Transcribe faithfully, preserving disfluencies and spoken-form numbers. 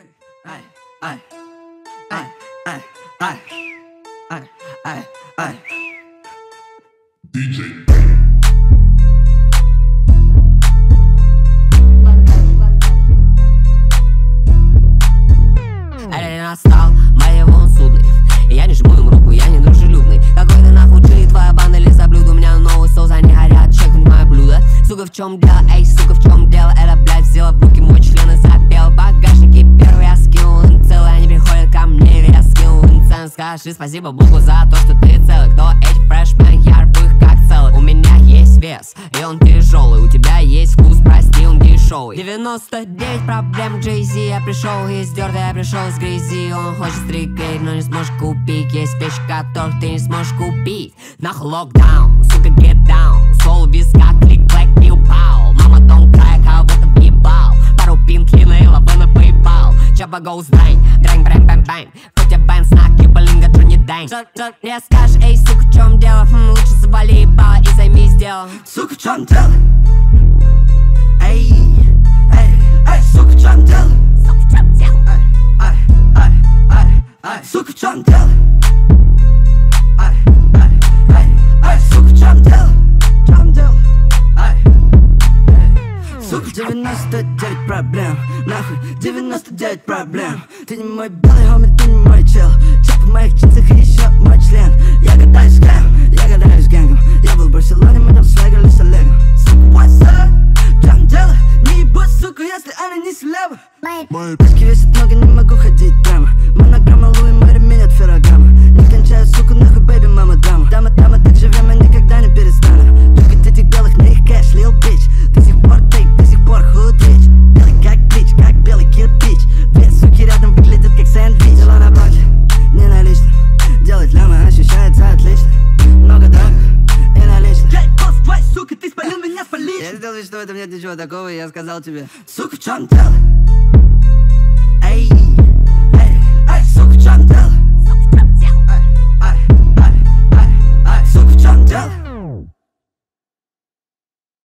Ay, ay, ay, ay, ay, ay, ay, ay. ди джей. День настал, моего судный. Я не жму им руку, я не дружелюбный. Какой ты нахуй джи, твоя банда или за блюдо. У меня новый соус, они горят, чекнуть мое блюдо. Сука, в чем дело, эй, сука, в чем дело? Это, блядь, взяла в руки мой член и запел. Багажники первый я скинул им целый. Они приходят ко мне, или я скинул им цену. Скажи спасибо Богу за то, что ты целый. Кто эти фрешмен, я рву их как целый. У меня есть вес, и он тяжелый. У тебя есть вкус, прости, он дешевый. девяносто девять проблем Джей-Зи. Я пришел из дёрта, я пришел из грязи. Он хочет стрикать, но не сможешь купить. Есть вещи, которых ты не сможешь купить. Нахуй локдаун, сука, get down. Сол виска, клик-клэк, пиу-пау. Мама, don't cry, как будто въебал. Пару пинки на лавы на PayPal. Чапа goes bang, дрэнг, брэнг, бэнг, бэнг. Хотя бэн, снак, кибалинга, Джонни Дэнг. Что мне скажешь, эй, сука, в чем дело? Хм, лучше завали ебало и займись делом. Сука, в чем дело? Эй, эй, эй, сука, в чем дело? Сука, в чем дело? Ай, ай, ай, ай, сука, в чем дело? Ай, ай, ай, ай, сука, в чем дело? В чем дело? Ай, сука, девяносто девять проблем, нахуй, девяносто девять проблем. Ты не мой белый хоми, ты не мой чел. Чап в моих джинсах и еще мой член. Я гадаю с кем, я гадаю с гэнгом. Я был в Барселоне, мы там свегали с Олегом. Сука, what's up? В чем дело? Не ебут, сука, если она не слева. Мои пачки весят много, не могу ходить прямо. Монограмма Луи Мэри меняет ферраграмма. Не кончаю, сука, нахуй, бэйби, мама, дама. Дама, дама, так живем, я никогда не перестану. Только этих белых на их кэш, лил бич. До сих пор тейк, до сих пор худич. Белый как блич, как белый кирпич. Две суки рядом выглядят как сэндвич. Дела на блоке, не налично. Делать ляма ощущается отлично. Много драк и налично. Эй, босс, твой, сука, ты спалил меня, спалишь. Я сделал вид, что в этом нет ничего такого, и я сказал тебе: сука, в чем дело? Эй, эй, эй, сука, в чем дело?